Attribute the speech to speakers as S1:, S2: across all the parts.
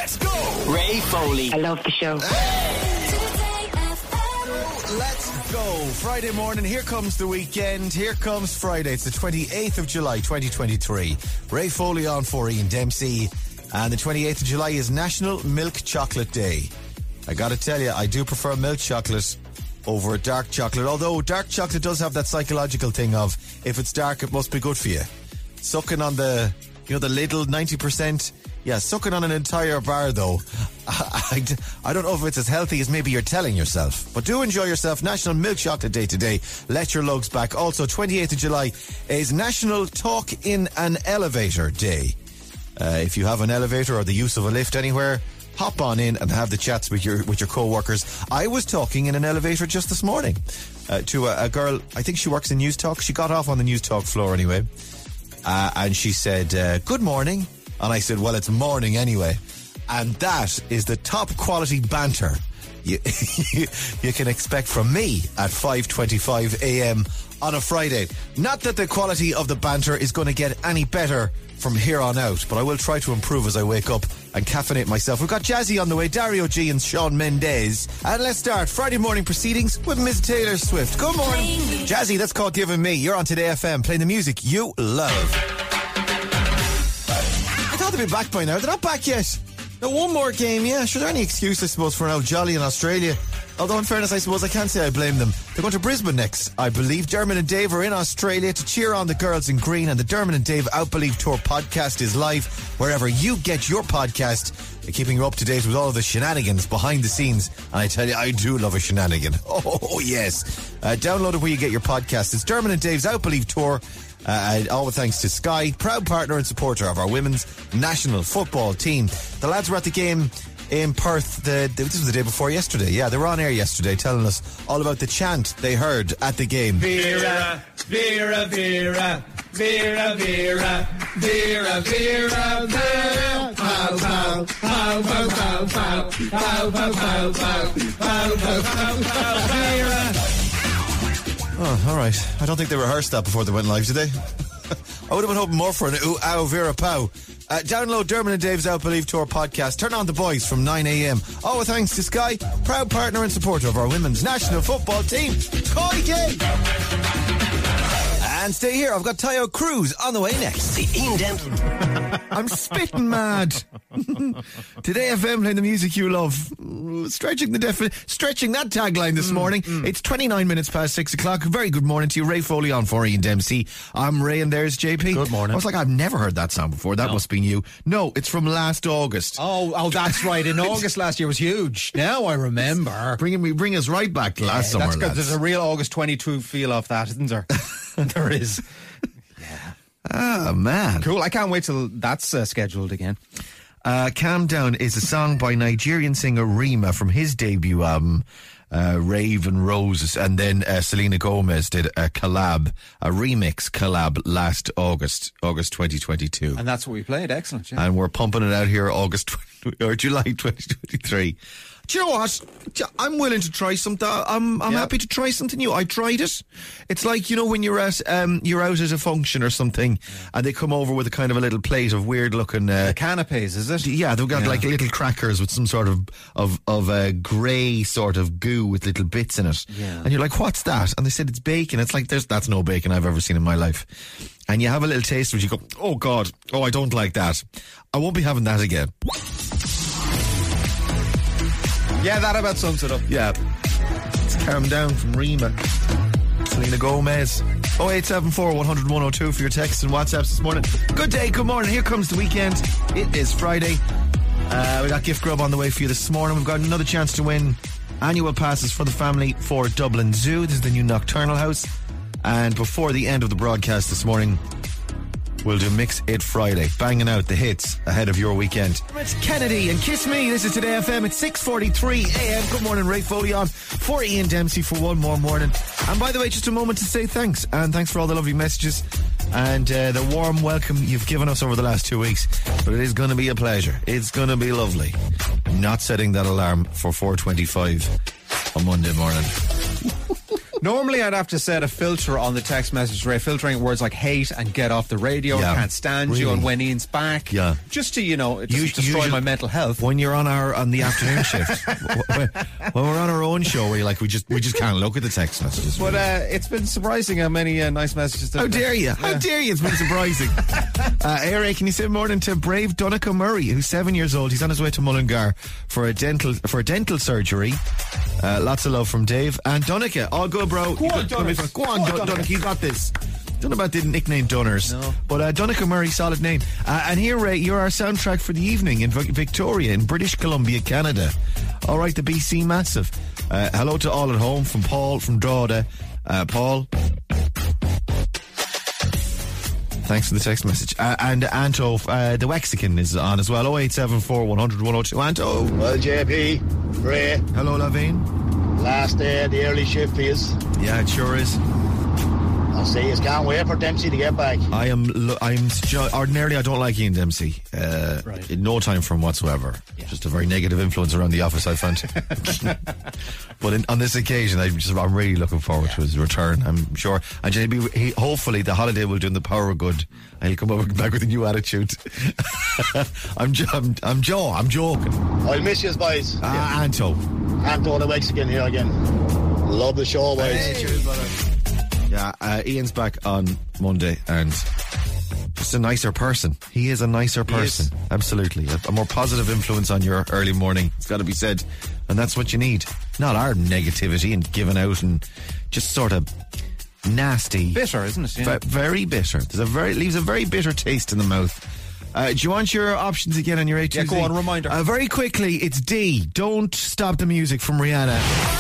S1: Let's go! Ray Foley.
S2: I love the show.
S3: Let's go. Friday morning, here comes the weekend. Here comes Friday. It's the 28th of July, 2023. Ray Foley on for Ian Dempsey. And the 28th of July is National Milk Chocolate Day. I gotta tell you, I do prefer milk chocolate over dark chocolate. Although dark chocolate does have that psychological thing of, if it's dark, it must be good for you. Sucking on the little 90%. Yeah, sucking on an entire bar, though. I don't know if it's as healthy as maybe you're telling yourself. But do enjoy yourself. National Milk Chocolate Day today. Let your lugs back. Also, 28th of July is National Talk in an Elevator Day. If you have an elevator or the use of a lift anywhere, hop on in and have the chats with your co-workers. I was talking in an elevator just this morning to a girl. I think she works in News Talk. She got off on the News Talk floor anyway. And she said, good morning. And I said, well, it's morning anyway. And that is the top quality banter you can expect from me at 5:25 a.m. on a Friday. Not that the quality of the banter is going to get any better from here on out, but I will try to improve as I wake up and caffeinate myself. We've got Jazzy on the way, Dario G and Shawn Mendes. And let's start Friday morning proceedings with Ms. Taylor Swift. Good morning. Jazzy, that's called Giving Me. You're on Today FM, playing the music you love. I thought they'd be back by now. They're not back yet. No, one more game, yeah. Sure, there any excuse, I suppose, for an old jolly in Australia. Although, in fairness, I suppose I can't say I blame them. They're going to Brisbane next, I believe. Dermot and Dave are in Australia to cheer on the girls in green, and the Dermot and Dave Out Believe Tour podcast is live wherever you get your podcast, keeping you up to date with all of the shenanigans behind the scenes. And I tell you, I do love a shenanigan. Oh, yes. Download it where you get your podcast. It's Dermot and Dave's Out Believe Tour. All thanks to Sky, proud partner and supporter of our women's national football team. The lads were at the game in Perth. This was the day before yesterday. Yeah, they were on air yesterday telling us all about the chant they heard at the game. Vera, Vera, Vera, Vera, Vera, Vera, Vera, Vera, pow, pow, pow, pow, pow, pow, pow, pow, pow, pow, pow, pow, Vera. Oh, all right. I don't think they rehearsed that before they went live, did they? I would have been hoping more for an ooh, ow, Vera, pow. Download Dermot and Dave's Out Believe Tour podcast. Turn on the boys from 9 a.m. Oh, thanks to Sky, proud partner and supporter of our women's national football team. And stay here. I've got Tayo Cruz on the way next.
S1: The Ian Dempsey.
S3: I'm spitting mad. Today FM, playing the music you love. Stretching that tagline this morning. It's 29 minutes past 6 o'clock. Very good morning to you. Ray Foley on for Ian Dempsey. I'm Ray and there's JP.
S4: Good morning.
S3: I was like, I've never heard that song before. That must be new. No, it's from last August.
S4: Oh, that's right. In August last year was huge. Now I remember.
S3: Bring us right back to last summer.
S4: That's good. There's a real August 22 feel off that, isn't there? There is. Yeah.
S3: Ah, man.
S4: Cool. I can't wait till that's scheduled again.
S3: Calm Down is a song by Nigerian singer Rema from his debut album, Raven Roses. And then Selena Gomez did a remix collab last August 2022.
S4: And that's what we played. Excellent. Yeah.
S3: And we're pumping it out here July 2023. Do you know what? I'm willing to try something. I'm happy to try something new. I tried it. It's like, you know, when you're out at a function or something, and they come over with a kind of a little plate of weird looking
S4: the canapes, is it?
S3: Yeah, they've got like little crackers with some sort of grey sort of goo with little bits in it. Yeah. And you're like, what's that? And they said it's bacon. It's like that's no bacon I've ever seen in my life. And you have a little taste of it, you go, oh God, I don't like that. I won't be having that again.
S4: Yeah, that about sums it up.
S3: Yeah. It's Calm Down from Rema. Selena Gomez. 0874 100 102 for your texts and WhatsApps this morning. Good day, good morning. Here comes the weekend. It is Friday. We got gift grub on the way for you this morning. We've got another chance to win annual passes for the family for Dublin Zoo. This is the new Nocturnal House. And before the end of the broadcast this morning, we'll do Mix It Friday, banging out the hits ahead of your weekend. It's Kennedy and Kiss Me. This is Today FM at 6:43 a.m. Good morning, Ray Foley on for Ian Dempsey for one more morning. And by the way, just a moment to say thanks. And thanks for all the lovely messages and the warm welcome you've given us over the last 2 weeks. But it is going to be a pleasure. It's going to be lovely. Not setting that alarm for 4:25 on Monday morning.
S4: Normally, I'd have to set a filter on the text message, Ray, filtering words like hate and get off the radio,
S3: Yeah,
S4: can't stand you,
S3: really.
S4: and when Ian's back.
S3: Yeah.
S4: Just to, it doesn't destroy my mental health.
S3: When you're on the afternoon shift, when we're on our own show, where you're like, we just can't look at the text messages.
S4: But it's been surprising how many nice messages.
S3: How dare you? How dare you? It's been surprising. Eric, can you say morning to brave Donica Murray, who's 7 years old. He's on his way to Mullingar for a dental surgery. Lots of love from Dave and Donica. All good, bro.
S4: Go on, Donica.
S3: Go on, Donica. You got this. Don't know about the nickname Dunners,
S4: No.
S3: but Donica Murray, solid name. And here, Ray, you're our soundtrack for the evening in Victoria, in British Columbia, Canada. All right, the BC Massive. Hello to all at home from Paul from Drogheda. Paul, thanks for the text message. And Anto, the Wexican is on as well. 0874 100 102. Anto.
S1: Well, JP, Ray,
S3: Hello, Lavine.
S1: last day of the early shift for you.
S3: Yeah, it sure is.
S1: I'll say you can't wait for Dempsey to get back.
S3: Ordinarily, I don't like Ian Dempsey.
S4: Right.
S3: In no time for him whatsoever. Just a very negative influence around the office, I found. But on this occasion, I'm really looking forward to his return. I'm sure. And hopefully, the holiday will do him the power of good, and he'll come back with a new attitude. I'm joking.
S1: I'll miss you, boys.
S3: Anto.
S1: Anto the Mexican here again. Love the show, boys.
S3: Hey, cheers, brother. Yeah, Ian's back on Monday, and just a nicer person. He is a nicer person. Absolutely. A more positive influence on your early morning. It's got to be said. And that's what you need. Not our negativity and giving out and just sort of nasty.
S4: Bitter, isn't it? Yeah.
S3: Very bitter. Leaves a very bitter taste in the mouth. Do you want your options again on your A2Z?
S4: Yeah, go on, reminder.
S3: Very quickly, it's D. Don't Stop the Music from Rihanna.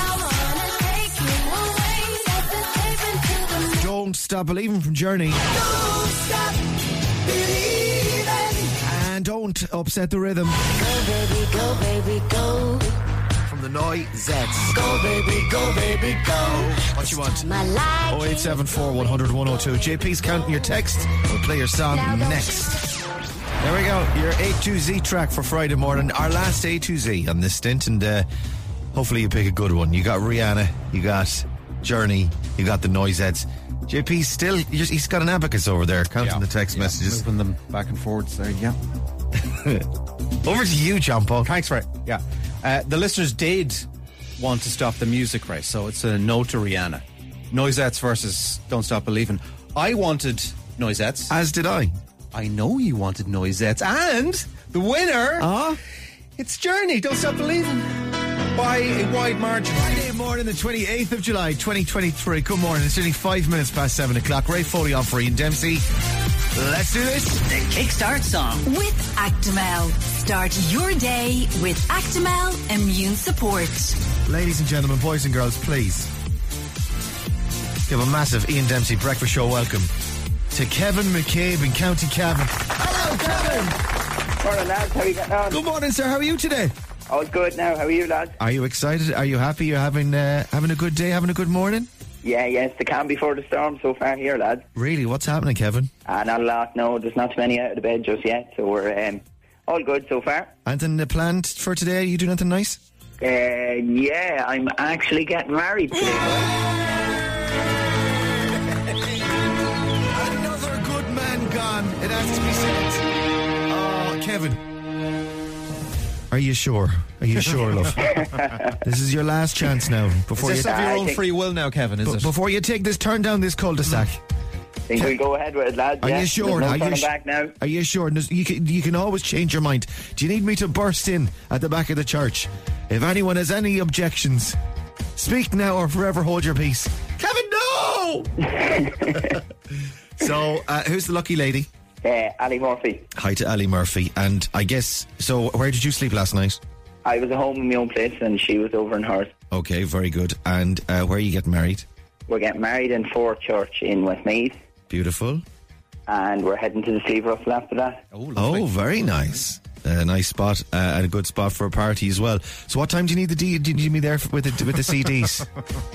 S3: Don't Stop Believing from Journey.
S2: Don't stop believing.
S3: And Don't Upset the Rhythm
S2: Go, baby, go.
S3: from the Noisettes.
S2: Go, baby, go.
S3: What you want?
S2: My life.
S3: 0874 100 102. JP's counting your text. We'll play your song next. There we go. Your A2Z track for Friday morning. Our last A2Z on this stint, and hopefully you pick a good one. You got Rihanna, you got Journey, you got the Noisettes. JP's still, he's got an abacus over there counting the text messages.
S4: Moving them back and forwards there, yeah.
S3: Over to you, John Paul.
S4: Thanks, Ray. Yeah. The listeners did want to stop the music, Ray, so it's a no to Rihanna. Noisettes versus Don't Stop Believing. I wanted Noisettes.
S3: As did I.
S4: I know you wanted Noisettes. And the winner, it's Journey, Don't Stop Believing. By a wide margin.
S3: Friday morning, the 28th of July, 2023. Good morning. It's only 5 minutes past 7 o'clock. Ray Foley on for Ian Dempsey. Let's do this.
S5: The Kickstart Song.
S6: With Actimel. Start your day with Actimel Immune Support.
S3: Ladies and gentlemen, boys and girls, please give a massive Ian Dempsey breakfast show welcome to Kevin McCabe in County Cavan. Hello, Kevin.
S7: Morning, lads. How are you getting on?
S3: Good morning, sir. How are you today?
S7: All good now. How are you, lads?
S3: Are you excited? Are you happy? You're having a good day, having a good morning?
S7: Yeah, it's the calm before the storm so far here, lads.
S3: Really? What's happening, Kevin?
S7: Not a lot. No, there's not too many out of the bed just yet. So we're all good so far.
S3: Anything planned for today? Are you doing anything nice?
S7: Yeah, I'm actually getting married today.
S3: Another good man gone. It has to be said. Oh, Kevin. Are you sure? Are you sure, love? This is your last chance now. Before
S4: Is this
S3: you
S4: of your
S7: I
S4: own
S7: think-
S4: free will now, Kevin, is it?
S3: before you take this turn down this cul-de-sac.
S7: Think we'll go ahead with it, lads.
S3: Are
S7: yeah?
S3: you sure?
S7: There's
S3: Are
S7: no
S3: you
S7: turning back now.
S3: Are you sure? You can always change your mind. Do you need me to burst in at the back of the church? If anyone has any objections, speak now or forever hold your peace. Kevin, no! So, who's the lucky lady?
S7: Ali Murphy.
S3: Hi to Ali Murphy. And I guess, so where did you sleep last night?
S7: I was at home in my own place and she was over in hers.
S3: Okay, very good. And where are you getting married?
S7: We're getting married in Fort Church in Westmeath
S3: Beautiful.
S7: and we're heading to the Steve Russell after that.
S3: Oh, very nice. A nice spot and a good spot for a party as well. So what time do you need do you need me there with the CDs?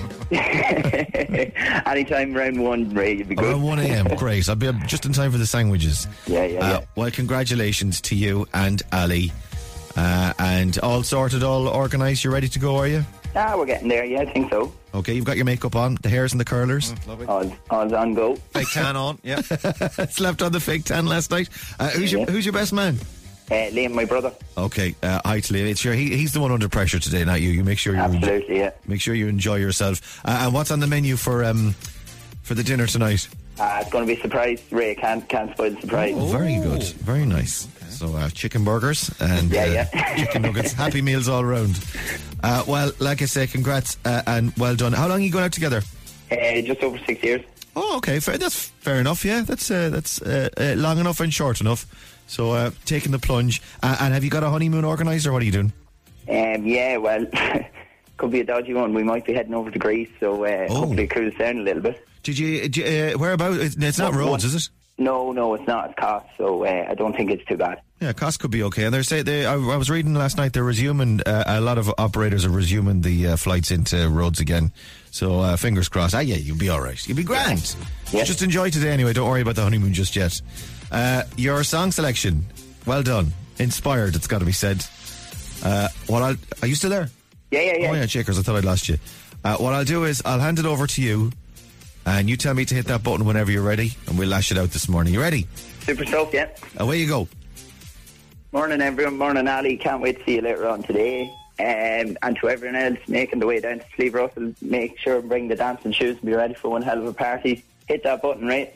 S7: Anytime around 1, Ray, you'd be good.
S3: Around 1 a.m. Great. I'll be just in time for the sandwiches.
S7: Yeah.
S3: Well, congratulations to you and Ali. And all sorted, all organised, you ready to go, are you?
S7: We're getting there, yeah, I think so.
S3: Okay, you've got your makeup on, the hairs and the curlers.
S7: All's on go.
S4: Fake tan on, yeah.
S3: Slept on the fake tan last night. Who's your best man?
S7: Liam, my brother.
S3: Okay, hi to Liam. It's sure he's the one under pressure today, not you. You make sure you
S7: Absolutely, yeah.
S3: make sure you enjoy yourself. And what's on the menu for the dinner tonight?
S7: It's going to be a surprise. Ray can't spoil the surprise.
S3: Oh, very good, very nice. Okay. So chicken burgers and chicken nuggets, happy meals all round. Well, like I say, congrats and well done. How long are you going out together?
S7: Just over 6 years.
S3: Oh, okay, that's fair enough. Yeah, that's long enough and short enough. So taking the plunge. And have you got a honeymoon organised, or what are you doing?
S7: Yeah, well, could be a dodgy one. We might be heading over to Greece, so hopefully cruise down a little bit.
S3: Did you whereabouts? It's not Rhodes, is it?
S7: No, it's not. It's Kos, so I don't think it's too bad.
S3: Yeah, Kos could be okay. And I was reading last night they're resuming. A lot of operators are resuming the flights into Rhodes again. So fingers crossed. Yeah, you'll be all right. You'll be grand.
S7: Yeah.
S3: Just enjoy today anyway. Don't worry about the honeymoon just yet. Your song selection, well done. Inspired, it's got to be said. Are you still there?
S7: Yeah.
S3: Oh yeah, Shakers, I thought I'd lost you. What I'll do is I'll hand it over to you, and you tell me to hit that button whenever you're ready, and we'll lash it out this morning. You ready?
S7: Super stuff, yeah.
S3: Away you go.
S7: Morning, everyone. Morning, Ali. Can't wait to see you later on today. And to everyone else making the way down to Slieve Russell, make sure and bring the dancing shoes and be ready for one hell of a party. Hit that button, right?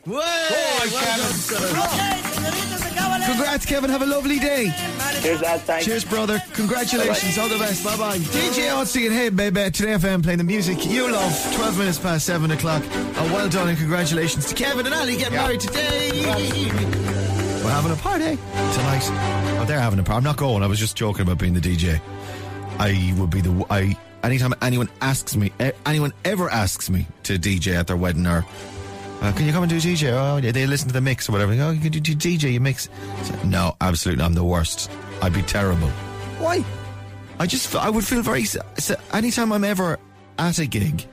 S3: Congrats, Kevin. Have a lovely day.
S7: Cheers, lads. Thanks.
S3: Cheers, brother. Congratulations. Bye-bye. All the best. Bye-bye. DJ Austin and Hey, baby. Today FM playing the music you love. 12 minutes past 7 o'clock. Well done and congratulations to Kevin and Ali getting married today. We're having a party tonight. Oh, they're having a party. I'm not going. I was just joking about being the DJ. I would be anytime anyone ever asks me to DJ at their wedding, or can you come and do DJ? Oh, they listen to the mix or whatever. Oh, you can do DJ, you mix. So, no, absolutely, I'm the worst. I'd be terrible. Why? I would feel very. Anytime I'm ever at a gig,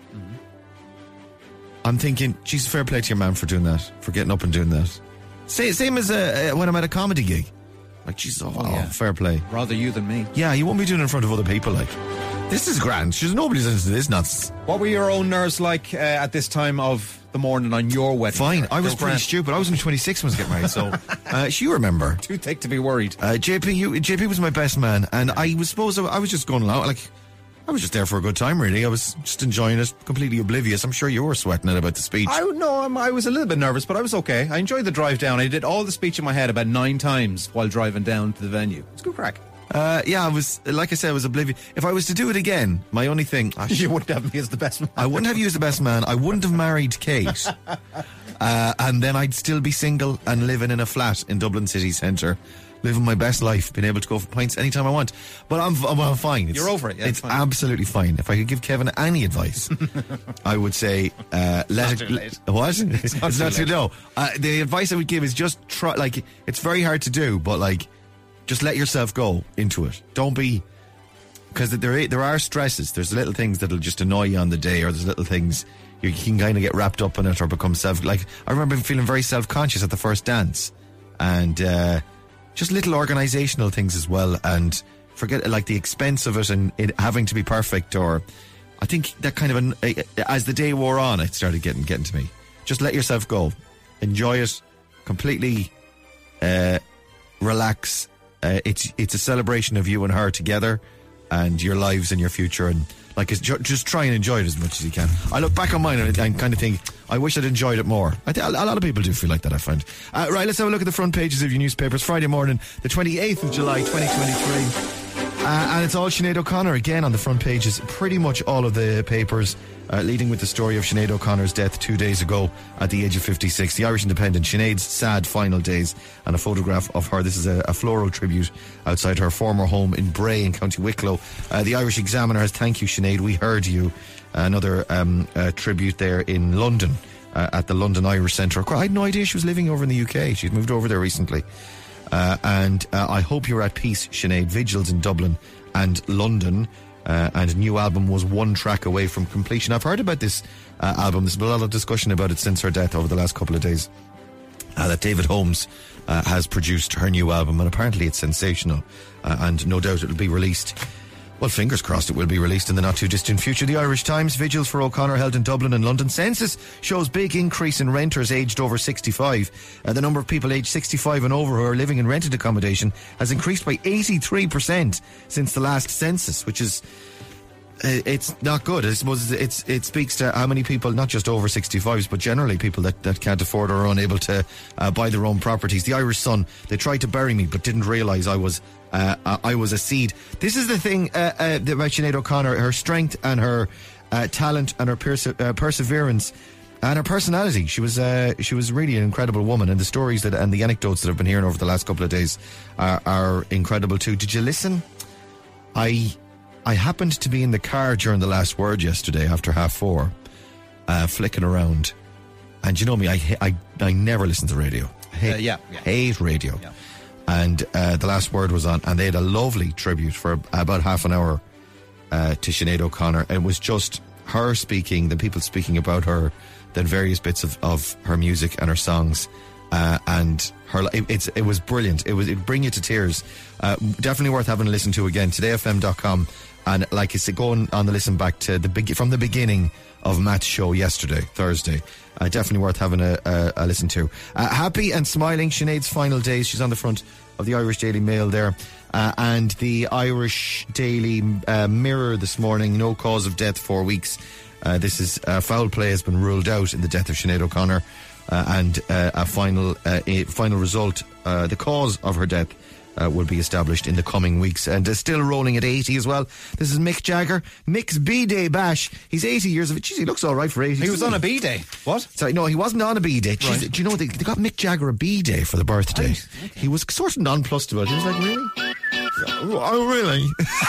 S3: I'm thinking, geez, fair play to your man for doing that, for getting up and doing that. Same as when I'm at a comedy gig. Like, geez, fair play.
S4: Rather you than me.
S3: Yeah, you won't be doing it in front of other people, like. This is grand. Nobody's into this nonsense.
S4: What were your own nerves like at this time of the morning on your wedding?
S3: Fine. I was pretty stupid. I was only 26 when I was getting married, so you remember.
S4: Too thick to be worried.
S3: JP was my best man, and I was just going along, like, I was just there for a good time, really. I was just enjoying it, completely oblivious. I'm sure you were sweating it about the speech.
S4: I was a little bit nervous, but I was okay. I enjoyed the drive down. I did all the speech in my head about 9 times while driving down to the venue. It's good crack.
S3: I was, like I said, I was oblivious. If I was to do it again, my only thing...
S4: You wouldn't have me as the best man.
S3: I wouldn't have you as the best man. I wouldn't have married Kate. And then I'd still be single and living in a flat in Dublin city centre, living my best life, being able to go for pints anytime I want. But I'm fine.
S4: You're over it. Yeah,
S3: it's absolutely fine. If I could give Kevin any advice, I would say let it... What? It's not too late. No. The advice I would give is just try... Like, it's very hard to do, but, like, just let yourself go into it. Don't be... Because there are stresses. There's little things that'll just annoy you on the day, or there's little things you can kind of get wrapped up in it or become like, I remember feeling very self-conscious at the first dance. And just little organisational things as well. And forget, like, the expense of it and it having to be perfect. Or I think that kind of... as the day wore on, it started getting to me. Just let yourself go. Enjoy it. Completely relax. It's a celebration of you and her together and your lives and your future, and like, just try and enjoy it as much as you can. I look back on mine and kind of think, I wish I'd enjoyed it more. I think a lot of people do feel like that, I find. Right, let's have a look at the front pages of your newspapers. Friday morning, the 28th of July 2023, and it's all Sinead O'Connor again on the front pages. Pretty much all of the papers, leading with the story of Sinead O'Connor's death 2 days ago at the age of 56. The Irish Independent, Sinead's sad final days, and a photograph of her. This is a floral tribute outside her former home in Bray in County Wicklow. The Irish Examiner has "Thank you, Sinead, we heard you." Another tribute there in London at the London Irish Centre. I had no idea she was living over in the UK. She's moved over there recently. And I hope you're at peace, Sinead. Vigils in Dublin and London. And a new album was 1 track away from completion. I've heard about this album. There's been a lot of discussion about it since her death over the last couple of days. that David Holmes has produced her new album, and apparently it's sensational, and no doubt it'll be released. Well, fingers crossed it will be released in the not-too-distant future. The Irish Times, vigils for O'Connor held in Dublin and London. Census shows big increase in renters aged over 65. The number of people aged 65 and over who are living in rented accommodation has increased by 83% since the last census, which is... it's not good. I suppose it speaks to how many people, not just over 65s, but generally people that can't afford or are unable to buy their own properties. The Irish Sun, they tried to bury me but didn't realise I was a seed. This is the thing about Sinead O'Connor, her strength and her talent and her perseverance and her personality. She was really an incredible woman, and the stories and the anecdotes that I've been hearing over the last couple of days are incredible too. Did you listen? I happened to be in the car during the last word yesterday after 4:30, flicking around, and you know me, I never listen to radio. Hate radio. Yeah. And the last word was on, and they had a lovely tribute for about half an hour to Sinead O'Connor. It was just her speaking, the people speaking about her, then various bits of her music and her songs, and her. It was brilliant. It'd bring you to tears. Definitely worth having a listen to again. TodayFM.com, and like I said, going on the listen back to from the beginning of Matt's show yesterday, Thursday. Definitely worth having a listen to. Happy and smiling, Sinead's final days. She's on the front of the Irish Daily Mail there. And the Irish Daily Mirror this morning, no cause of death, 4 weeks. This is foul play has been ruled out in the death of Sinead O'Connor. And a final result, the cause of her death, will be established in the coming weeks. And still rolling at 80 as well. This is Mick Jagger. Mick's B-Day bash. He's 80 years of it. Jeez, he looks all right for 80.
S4: He was on a B-Day. What?
S3: Sorry, no, he wasn't on a B-Day. Jeez,
S4: Right.
S3: do you know they got Mick Jagger a B-Day for the birthday? Right. Okay. He was sort of nonplussed about it. He was like, really? Oh, really?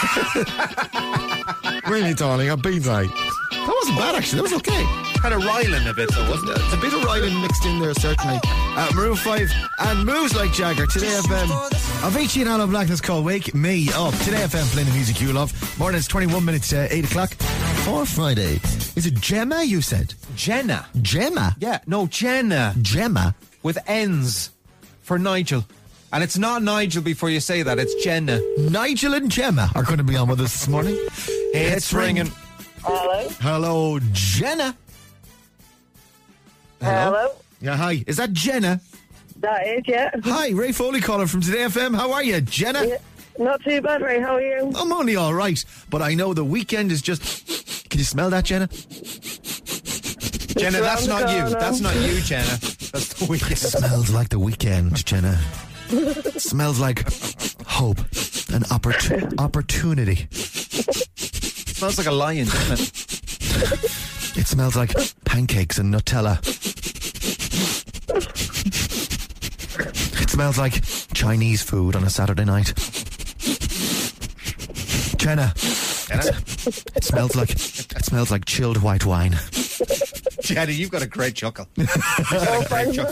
S3: Really, darling, a B-Day. That wasn't bad, actually. That was okay.
S4: Kind of riling a bit, though, wasn't it?
S3: A bit of riling mixed in there, certainly. Maroon 5 and Moves Like Jagger. Today FM. Avicii and Alan Black, that's called Wake Me Up. Today FM playing the music you love. Morning, it's 21 minutes to 8 o'clock. For Friday. Is it Gemma, you said?
S4: Jenna.
S3: Gemma?
S4: Yeah, no, Jenna.
S3: Gemma?
S4: With N's for Nigel. And it's not Nigel before you say that, it's Jenna.
S3: Nigel and Gemma are going to be on with us this morning.
S4: It's ringing.
S5: Hello.
S3: Hello, Jenna.
S5: Hello.
S3: Yeah, hi. Is that Jenna?
S5: That is, yeah.
S3: Hi, Ray Foley calling from Today FM. How are you, Jenna?
S5: Yeah. Not too bad, Ray. How are you?
S3: I'm only all right, but I know the weekend is just... Can you smell that, Jenna?
S4: Jenna, that's not you. That's not you, Jenna. That's the weekend.
S3: Smells like the weekend, Jenna. Smells like hope and opportunity.
S4: Smells like a lion, doesn't it?
S3: It smells like pancakes and Nutella. It smells like Chinese food on a Saturday night. Jenna. It smells like chilled white wine.
S4: Jenny, you've got a great chuckle. How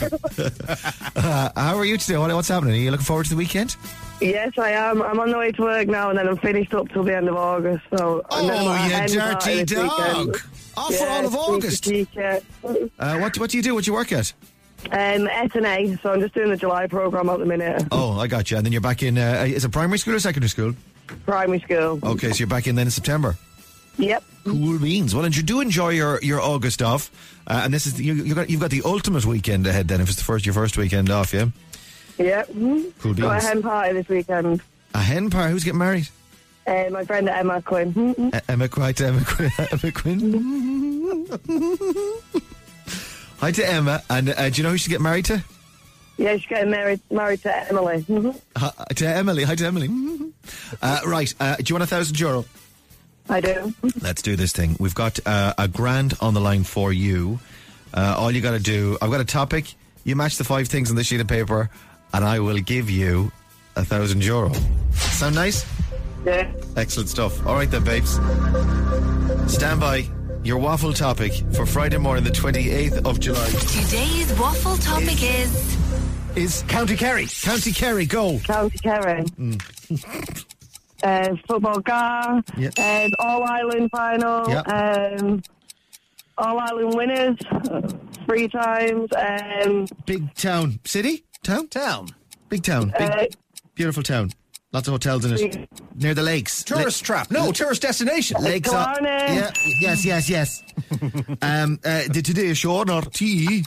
S3: are you today? What's happening? Are you looking forward to the weekend?
S5: Yes, I am. I'm on the way to work now, and then I'm finished up till the end of August. So,
S3: you dirty dog! Off for all of August. What do you do? What do you work at?
S5: S&A, so I'm just doing the July programme at the minute.
S3: Oh, I got you. And then you're back in, is it primary school or secondary school?
S5: Primary school.
S3: Okay, so you're back in then in September?
S5: Yep.
S3: Cool beans. Well, and you do enjoy your August off, and this is you've got the ultimate weekend ahead then, if it's your first weekend off, yeah?
S5: Yep.
S3: Cool beans.
S5: Got a hen party this weekend.
S3: A hen party? Who's getting married?
S5: My friend Emma Quinn.
S3: Emma Quinn. Hi to Emma, and do you know who she's getting married to?
S5: Yeah, she's getting married to Emily.
S3: To Emily. Hi to Emily. Right, do you want €1,000?
S5: I do.
S3: Let's do this thing. We've got a grand on the line for you. All you got to do, I've got a topic. You match the 5 things on this sheet of paper, and I will give you €1,000. Sound nice?
S5: Yeah.
S3: Excellent stuff. All right then, babes. Stand by. Your waffle topic for Friday morning, the 28th of July.
S6: Today's waffle topic
S3: is County Kerry. County Kerry, go.
S5: County Kerry. Football car.
S3: Yeah.
S5: All Ireland final.
S3: Yeah.
S5: All Ireland winners, 3 times.
S3: Big town. City? Town? Big town. Big, beautiful town. Lots of hotels in it. Near the lakes.
S4: Tourist trap. No, tourist destination.
S3: Lakes. Yeah. Yes. The Today Show, not tea.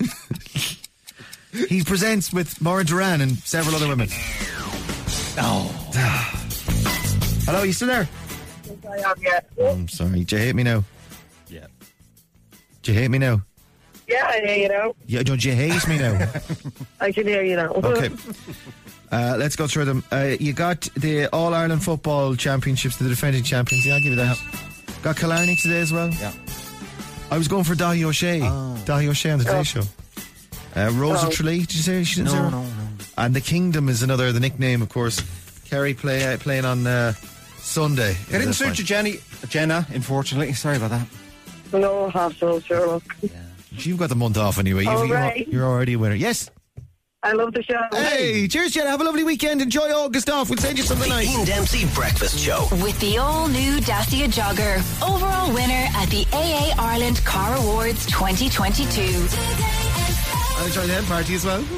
S3: He presents with Maura Duran and several other women.
S4: Oh.
S3: Hello, you still there?
S5: Yes, I am, yeah.
S3: I'm sorry. Do you hate me now?
S4: Yeah.
S3: Do you hate me now?
S5: Yeah, I hear you now.
S3: Yeah, don't you hate me now?
S5: I can hear you now.
S3: Okay. Let's go through them. You got the All-Ireland Football Championships, the defending champions. Yeah, I'll give you that. Got Killarney today as well.
S4: Yeah.
S3: I was going for Dahi O'Shea. Dahi O'Shea on the Today Show. Rosa Tralee, did you say? She didn't say her?
S4: No.
S3: And the Kingdom is another, the nickname, of course. Kerry playing on Sunday.
S4: I didn't suit you, Jenna, unfortunately. Sorry about that.
S5: No hassle, sure. Look.
S3: You've got the month off anyway. You're already a winner. Yes.
S5: I love the show.
S3: Hey, cheers, Jenna. Have a lovely weekend. Enjoy August off. We'll send you something nice.
S2: Ian Dempsey Breakfast Show.
S6: With the all-new Dacia Jogger. Overall winner at the AA Ireland Car Awards 2022.
S3: I enjoyed the hen party as well.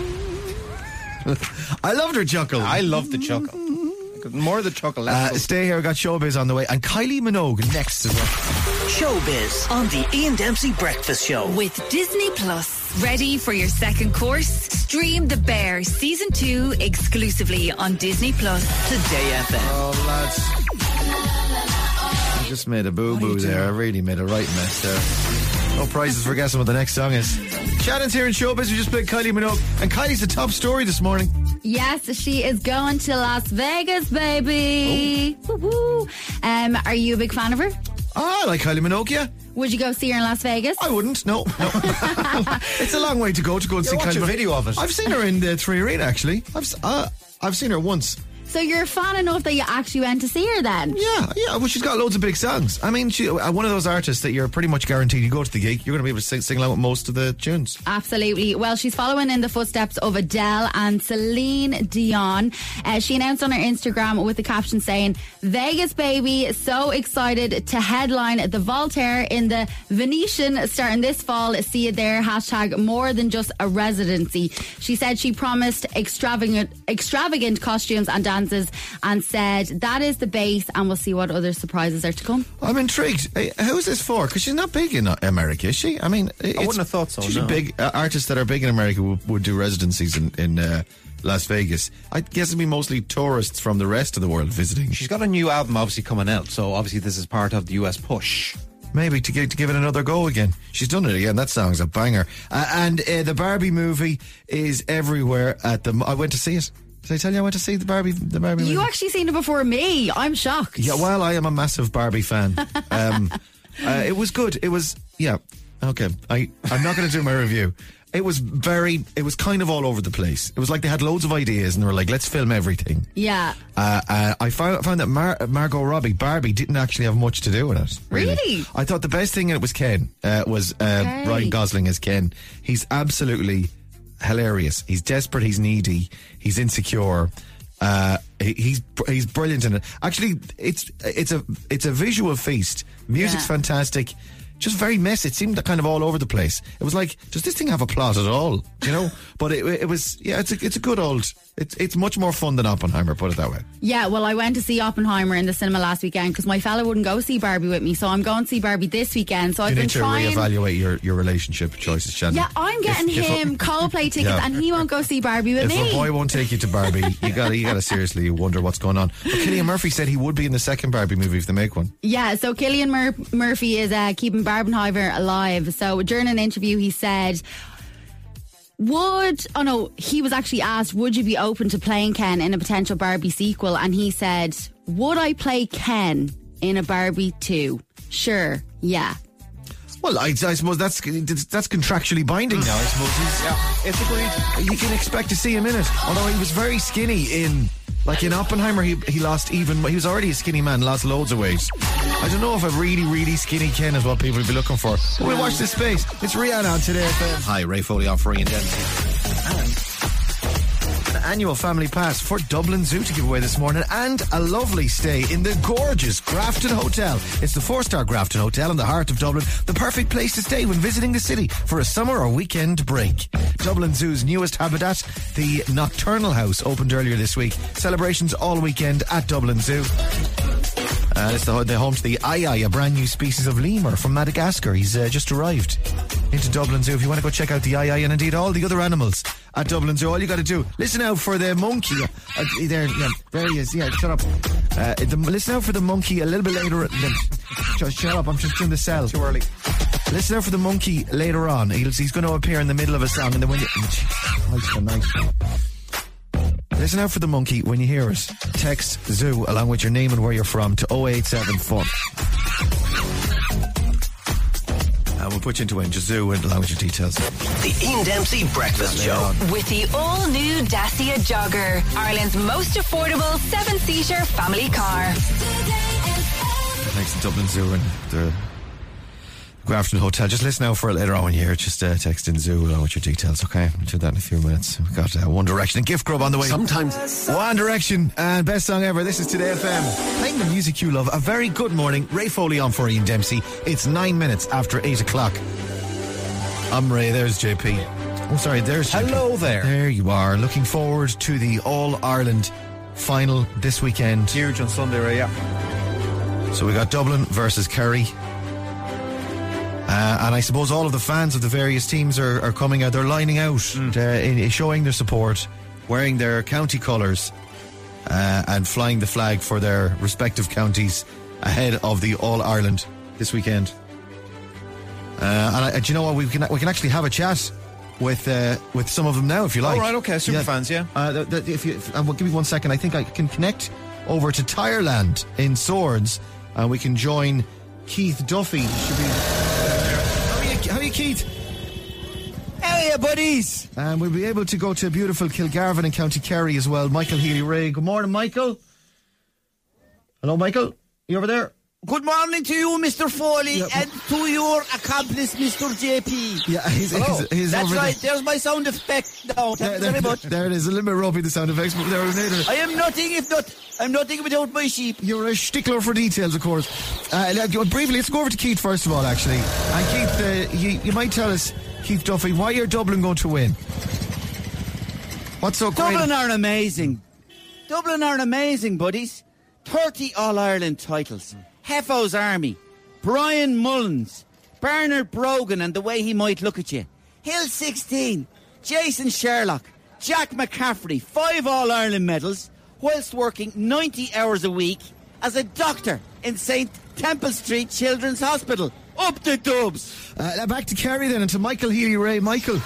S3: I loved her chuckle.
S4: I love the chuckle. More of the chuckle.
S3: Stay here. We got Showbiz on the way. And Kylie Minogue next as well.
S2: Showbiz on the Ian Dempsey Breakfast Show.
S6: With Disney Plus. Ready for your second course? Stream The Bear Season 2 exclusively on Disney Plus.
S2: Today FM.
S3: Oh, lads. I just made a boo-boo there. I really made a right mess there. No prizes for guessing what the next song is. Shannon's here in Showbiz. We just played Kylie Minogue. And Kylie's the top story this morning.
S8: Yes, she is going to Las Vegas, baby. Woo-hoo. Are you a big fan of her?
S3: I like Kylie Minogue, yeah.
S8: Would you go see her in Las Vegas?
S3: I wouldn't, no. It's a long way to go and see Kylie
S4: Minogue. Video of it.
S3: I've seen her in the 3 Arena, actually. I've seen her once.
S8: So you're a fan enough that you actually went to see her then?
S3: Yeah. Well, she's got loads of big songs. I mean, she's one of those artists that you're pretty much guaranteed you go to the gig, you're going to be able to sing along with most of the tunes.
S8: Absolutely. Well, she's following in the footsteps of Adele and Celine Dion. She announced on her Instagram with the caption saying, Vegas, baby, so excited to headline the Voltaire in the Venetian starting this fall. See you there. Hashtag more than just a residency. She said she promised extravagant costumes and dances and said that is the base and we'll see what other surprises are to come.
S3: I'm intrigued. Who's this for? Because she's not big in America, is she? I mean,
S4: I wouldn't have thought so.
S3: Usually big artists that are big in America would do residencies in Las Vegas. I guess it'd be mostly tourists from the rest of the world visiting.
S4: She's got a new album obviously coming out, so obviously this is part of the US push.
S3: Maybe to give it another go again. She's done it again. That song's a banger. And the Barbie movie is everywhere at the... I went to see it. Did I tell you I went to see the Barbie movie?
S8: You actually seen it before me. I'm shocked.
S3: Yeah, well, I am a massive Barbie fan. It was good. It was... Yeah. Okay. I'm not going to do my review. It was kind of all over the place. It was like they had loads of ideas and they were like, let's film everything.
S8: Yeah.
S3: I found that Margot Robbie, Barbie, didn't actually have much to do with it.
S8: Really?
S3: I thought the best thing in it was Ken, Ryan Gosling as Ken. He's absolutely hilarious. He's desperate, he's needy, he's insecure. He's brilliant in it. Actually, it's a visual feast. Music's fantastic. Just very messy. It seemed kind of all over the place. It was like, does this thing have a plot at all? You know? But it was, yeah, it's a good old, it's much more fun than Oppenheimer, put it that way.
S8: Yeah, well, I went to see Oppenheimer in the cinema last weekend because my fella wouldn't go see Barbie with me, so I'm going to see Barbie this weekend. So I've been trying...
S3: You need to reevaluate your relationship choices, Shannon.
S8: Yeah, I'm getting him Coldplay tickets and he won't go see Barbie with me.
S3: If a boy won't take you to Barbie, you gotta seriously wonder what's going on. But Cillian Murphy said he would be in the second Barbie movie if they make one.
S8: Yeah, so Cillian Murphy is keeping Barbenheimer alive. So during an interview he said... he was actually asked, would you be open to playing Ken in a potential Barbie sequel? And he said, would I play Ken in a Barbie 2? Sure, yeah.
S3: Well, I suppose that's contractually binding now, I suppose.
S4: It's agreed.
S3: You can expect to see him in it. Although he was very skinny in Oppenheimer, he lost he was already a skinny man, lost loads of weight. I don't know if a really, really skinny Ken is what people would be looking for. But we'll watch this space. It's Rihanna on Today FM. Hi, Ray Foley on for Ian Dempsey. annual family pass for Dublin Zoo to give away this morning, and a lovely stay in the gorgeous Grafton Hotel. It's the 4-star Grafton Hotel in the heart of Dublin, the perfect place to stay when visiting the city for a summer or weekend break. Dublin Zoo's newest habitat, the Nocturnal House, opened earlier this week. Celebrations all weekend at Dublin Zoo. It's the home to the Aye, a brand new species of lemur from Madagascar. He's just arrived into Dublin Zoo. If you want to go check out the Aye and indeed all the other animals at Dublin Zoo, all you got to do, listen out for the monkey. There he is. Yeah, shut up. Listen out for the monkey a little bit later. Just shut up. I'm just doing the cell.
S4: Too early.
S3: Listen out for the monkey later on. He's going to appear in the middle of a song, and then when you... Nice. Listen out for the monkey when you hear it. Text Zoo along with your name and where you're from to 0874. And we'll put you into Just Zoo and along with your details.
S2: The Ian Dempsey Breakfast Show.
S6: With the all-new Dacia Jogger, Ireland's most affordable 7-seater family car.
S3: Thanks to Dublin Zoo and the Grafton Hotel. Just listen out for it later on when you hear it. Just text in Zoo along with your details, okay? We'll do that in a few minutes. We've got One Direction and Gift Grub on the way.
S2: Sometimes.
S3: One Direction and best song ever. This is Today FM. Playing the music you love. A very good morning. Ray Foley on for Ian Dempsey. It's 9 minutes after 8 o'clock. I'm Ray. There's JP. Oh, sorry. There's JP.
S4: Hello there.
S3: There you are. Looking forward to the All-Ireland final this weekend.
S4: Huge on Sunday, Ray, yeah.
S3: So we got Dublin versus Kerry. And I suppose all of the fans of the various teams are coming out. They're lining out, showing their support, wearing their county colours, and flying the flag for their respective counties ahead of the All-Ireland this weekend. And do you know what? We can actually have a chat with some of them now, if you like.
S4: All right, okay, super fans, yeah.
S3: And we'll give me 1 second. I think I can connect over to Tireland in Swords, and we can join Keith Duffy. How are you, Keith?
S9: How are you, buddies?
S3: And we'll be able to go to beautiful Kilgarvan in County Kerry as well. Michael Healy-Ray. Good morning, Michael. Hello, Michael. You over there?
S9: Good morning to you, Mr. Foley, and to your accomplice, Mr. JP.
S3: Yeah, he's
S9: That's
S3: over
S9: right.
S3: there.
S9: There's my sound effect now. Thank you very much.
S3: There it is. A little bit ropey, the sound effects, but there are later.
S9: I am nothing I'm nothing without my sheep.
S3: You're a stickler for details, of course. Briefly, let's go over to Keith first of all, actually. And Keith, you might tell us, Keith Duffy, why are Dublin going to win? What's so great?
S9: Dublin are amazing. Dublin are amazing, buddies. 30 All-Ireland titles. Heffo's Army, Brian Mullins, Bernard Brogan and the way he might look at you, Hill 16, Jason Sherlock, Jack McCaffrey, 5 All-Ireland medals, whilst working 90 hours a week as a doctor in St. Temple Street Children's Hospital. Up the Dubs!
S3: Back to Kerry then, and to Michael Healy-Ray. Michael.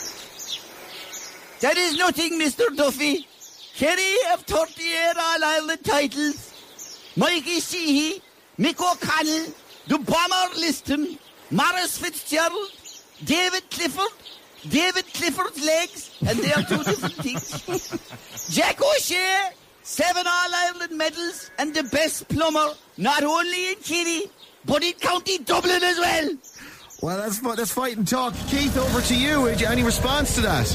S9: That is nothing, Mr. Duffy. Kerry have 38 All-Ireland titles. Mikey Sheehy, Mick O'Connell, the Bomber Liston, Maurice Fitzgerald, David Clifford's legs, and they are 2 different things. Jack O'Shea, 7 All-Ireland medals, and the best plumber, not only in Kerry, but in County Dublin as well.
S3: Well, that's fighting talk. Keith, over to you. Any response to that?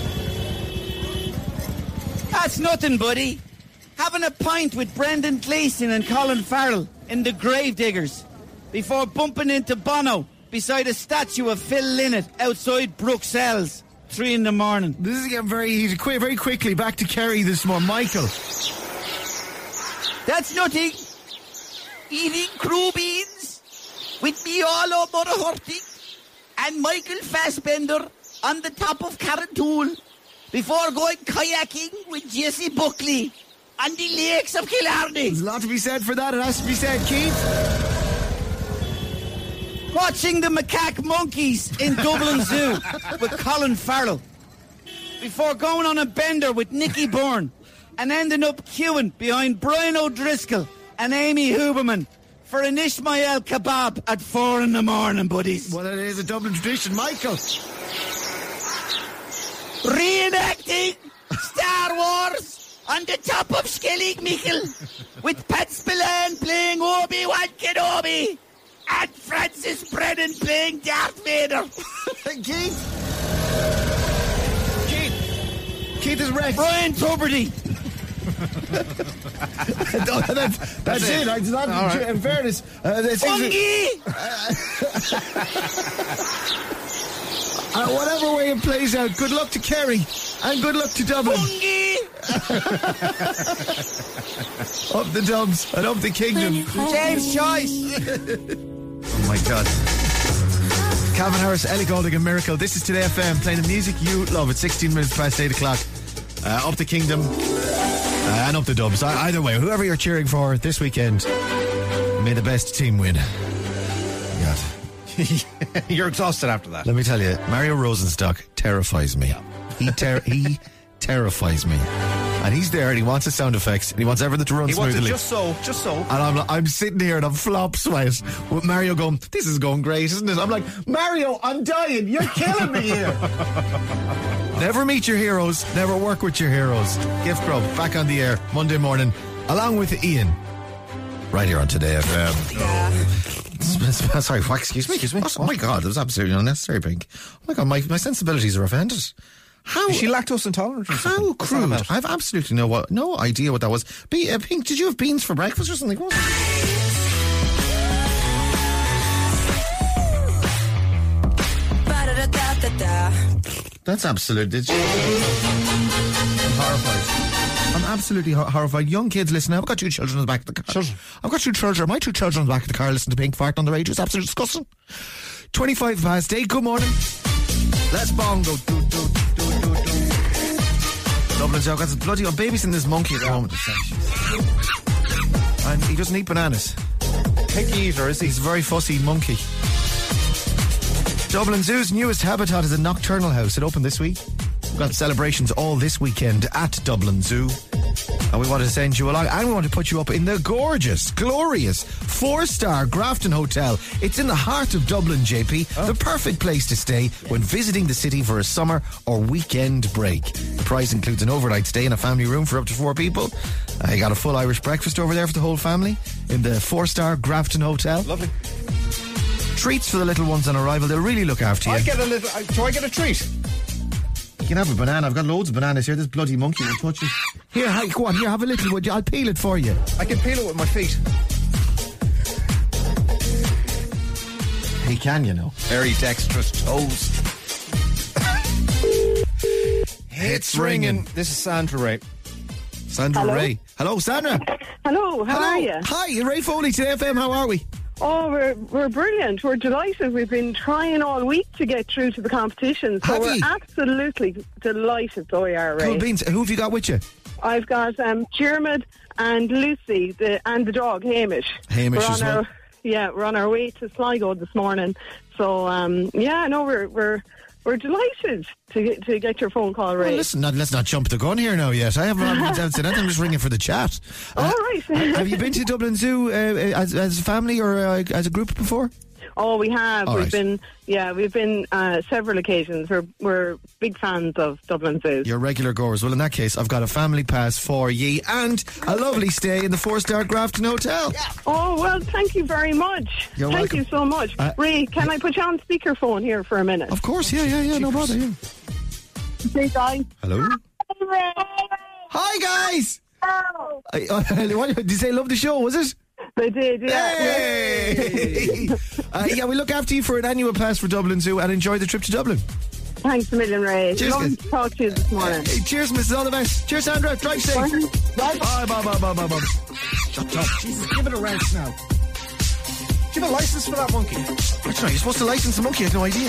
S9: That's nothing, buddy. Having a pint with Brendan Gleeson and Colin Farrell in the Gravediggers before bumping into Bono beside a statue of Phil Lynott outside Bruxelles, 3 a.m.
S3: This is getting very heated. Very quickly, back to Kerry this morning. Michael.
S9: That's nothing. Eating crew beans with Miolo Murahorty and Michael Fassbender on the top of Carrantoul before going kayaking with Jesse Buckley on the lakes of Killarney.
S3: There's a lot to be said for that. It has to be said, Keith.
S9: Watching the macaque monkeys in Dublin Zoo with Colin Farrell before going on a bender with Nicky Byrne and ending up queuing behind Brian O'Driscoll and Amy Huberman for an Ishmael kebab at 4 a.m, buddies.
S3: Well, it is a Dublin tradition. Michael.
S9: Reenacting Star Wars on the top of Skellig Michael with Pat Spillane playing Obi-Wan Kenobi and Francis Brennan playing Darth Vader.
S3: Keith, teeth is wrecked.
S9: Brian Tuberty.
S3: That's it. It's not, right. In fairness, whatever way it plays out, good luck to Kerry and good luck to Dublin. Up the Dubs and up the Kingdom.
S9: James Choice.
S3: Oh my God. Calvin Harris, Ellie Goulding and Miracle. This is Today FM, playing the music you love at 16 minutes past 8 o'clock. Up the Kingdom and up the Dubs. Either way, whoever you're cheering for this weekend, may the best team win. God.
S4: You're exhausted after that.
S3: Let me tell you, Mario Rosenstock terrifies me. He terrifies me. And he's there and he wants his sound effects and he wants everything to run smoothly.
S4: He wants it just so.
S3: And I'm sitting here and I'm flop sweat with Mario going, this is going great, isn't it? I'm like, Mario, I'm dying. You're killing me here. Never meet your heroes. Never work with your heroes. Gift Grub, back on the air Monday morning, along with Ian. Right here on Today FM. Sorry, what? Excuse me? Oh my God, that was absolutely unnecessary, Pink. Oh my God, my sensibilities are offended. How
S4: is she lactose intolerant or something?
S3: How crude. I've absolutely no idea what that was. Pink, did you have beans for breakfast or something? What was it? That's absolute. I'm horrified. I'm absolutely horrified. Young kids listening. I've got 2 children in the back of the car.
S4: Children?
S3: I've got 2 children. My 2 children in the back of the car listening to Pink fart on the radio. It's absolutely disgusting. 25 past 8. Good morning. Let's bongo. Dublin's out. Got this bloody babysitting this monkey at the moment. And he doesn't eat bananas.
S4: Picky eater, is he?
S3: He's a very fussy monkey. Dublin Zoo's newest habitat is a nocturnal house. It opened this week. We've got celebrations all this weekend at Dublin Zoo. And we want to send you along. And we want to put you up in the gorgeous, glorious 4-star Grafton Hotel. It's in the heart of Dublin, JP. Oh. The perfect place to stay when visiting the city for a summer or weekend break. The price includes an overnight stay in a family room for up to 4 people. You got a full Irish breakfast over there for the whole family in the 4-star Grafton Hotel.
S4: Lovely.
S3: Treats for the little ones on arrival. They'll really look after you.
S4: Do I get a treat?
S3: You can have a banana. I've got loads of bananas here. This bloody monkey will touch it. Here, go on. Here, have a little, would you? I'll peel it for you.
S4: I can peel it with my feet.
S3: He can, you know.
S4: Very dexterous toes. It's ringing. This is Sandra Ray.
S3: Sandra Ray. Hello, Sandra.
S5: Hello, how are you?
S3: Hi, Ray Foley, Today FM. How are we?
S5: Oh, we're brilliant. We're delighted. We've been trying all week to get through to the competition, so we're absolutely delighted. So we are, Ray.
S3: Cool beans. Who have you got with you?
S5: I've got Jermid and Lucy and the dog, Hamish.
S3: Hamish as well?
S5: We're on our way to Sligo this morning. So, we're delighted to get your phone call, Ray.
S3: Well, listen, let's not jump the gun here now yet. I haven't said anything. I'm just ringing for the chat.
S5: All right.
S3: Have you been to Dublin Zoo as a family or as a group before?
S5: Oh, we have. We've been several occasions. We're big fans of Dublin Zoo.
S3: You're regular goers. Well, in that case, I've got a family pass for ye and a lovely stay in the 4-star Grafton Hotel.
S5: Yeah. Oh, well, thank you very much.
S3: You're welcome.
S5: Thank you so much. Ray, can I put you on speakerphone here for a minute?
S3: Of course, yeah, no bother. Yeah.
S5: Say hi.
S3: Hello. Hi, guys.
S5: Hello.
S3: Did you say love the show, was it?
S5: They did, yeah.
S3: Hey! We look after you for an annual pass for Dublin Zoo and enjoy the trip to Dublin.
S5: Thanks a million, Ray.
S3: Cheers,
S5: Lovely to talk to you this morning.
S3: Cheers, Mrs. All the best. Cheers, Sandra. Drive safe.
S5: Bye.
S3: Bye. Shut up. Jesus, give it a rest now. Do you have a license for that monkey? That's right. You're supposed to license the monkey. I had no idea.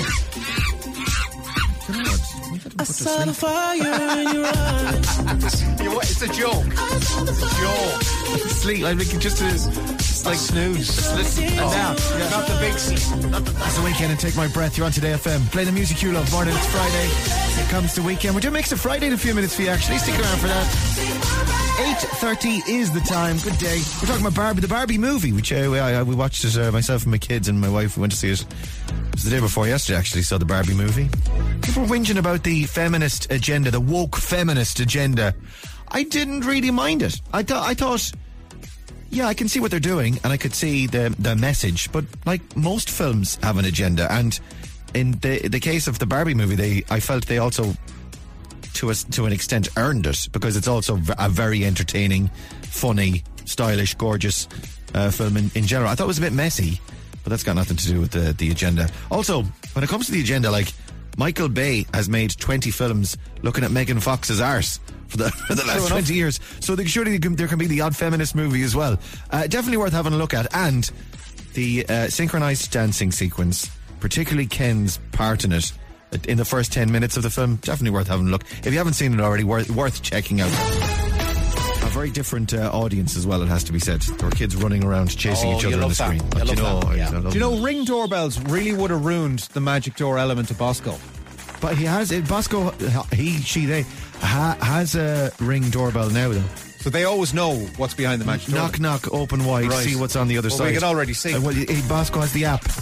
S10: I saw the fire in your eyes.
S4: You know what? It's a joke.
S3: Sleep. I think just like snooze.
S4: And now, not the big C.
S3: It's the weekend and take my breath. You're on Today FM. Play the music you love. Morning, it's Friday. Here comes the weekend. We're doing Mix of Friday in a few minutes for you, actually. Stick around for that. 8:30 is the time. Good day. We're talking about Barbie, the Barbie movie, which we watched it, myself and my kids and my wife. We went to see it. It was the day before yesterday, actually, saw the Barbie movie. People were whinging about the feminist agenda, the woke feminist agenda. I didn't really mind it. I thought, yeah, I can see what they're doing, and I could see the message, but like most films have an agenda, and in the case of the Barbie movie, I felt they also to an extent earned it, because it's also a very entertaining, funny, stylish, gorgeous film in general. I thought it was a bit messy, but that's got nothing to do with the agenda. Also, when it comes to the agenda, like, Michael Bay has made 20 films looking at Megan Fox's arse for the last 20 years. So surely there can be the odd feminist movie as well. Definitely worth having a look at. And the synchronized dancing sequence, particularly Ken's part in it, in the first 10 minutes of the film, definitely worth having a look. If you haven't seen it already, worth checking out. A very different audience as well, it has to be said. There were kids running around chasing each other on the screen.
S4: Do you know Ring doorbells really would have ruined the magic door element of Bosco?
S3: But he has Bosco. They has a Ring doorbell now, though.
S4: So they always know what's behind the magic door.
S3: Knock, knock, open wide, right. See what's on the other side.
S4: We can already see.
S3: Bosco has the app.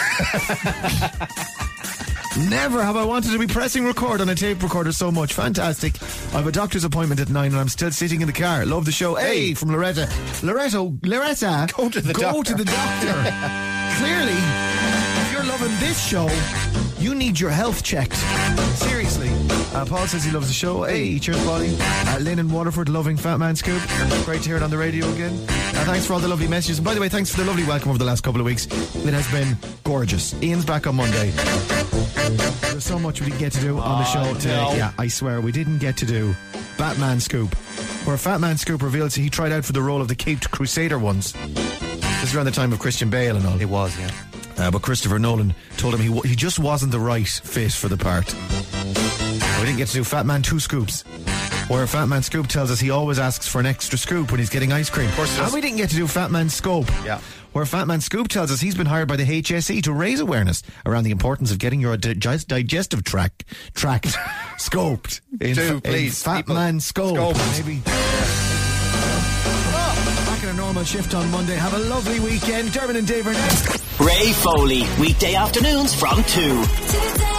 S3: Never have I wanted to be pressing record on a tape recorder so much. Fantastic. I have a doctor's appointment at 9 and I'm still sitting in the car. Love the show. Hey, from Loretta. Loretta, go to the doctor. Clearly, if you're loving this show, you need your health checked. Seriously. Paul says he loves the show. Hey, cheers, Paulie. Lynn in Waterford, loving Fat Man Scoop. Great to hear it on the radio again. Thanks for all the lovely messages. And by the way, thanks for the lovely welcome over the last couple of weeks. It has been gorgeous. Ian's back on Monday. There's so much we didn't get to do on the show today. No. Yeah, I swear, we didn't get to do Batman Scoop, where Fat Man Scoop reveals he tried out for the role of the Caped Crusader once. This is around the time of Christian Bale and all.
S4: It was, yeah.
S3: But Christopher Nolan told him he just wasn't the right fit for the part. We didn't get to do Fat Man 2 Scoops, where Fat Man Scoop tells us he always asks for an extra scoop when he's getting ice cream. Of course. And we didn't get to do Fat Man Scope, where Fat Man Scoop tells us he's been hired by the HSE to raise awareness around the importance of getting your digestive tract scoped.
S4: Please,
S3: Fat Man Scope. Maybe. Back in a normal shift on Monday. Have a lovely weekend. Dermot and Dave are next.
S2: Ray Foley, weekday afternoons from 2.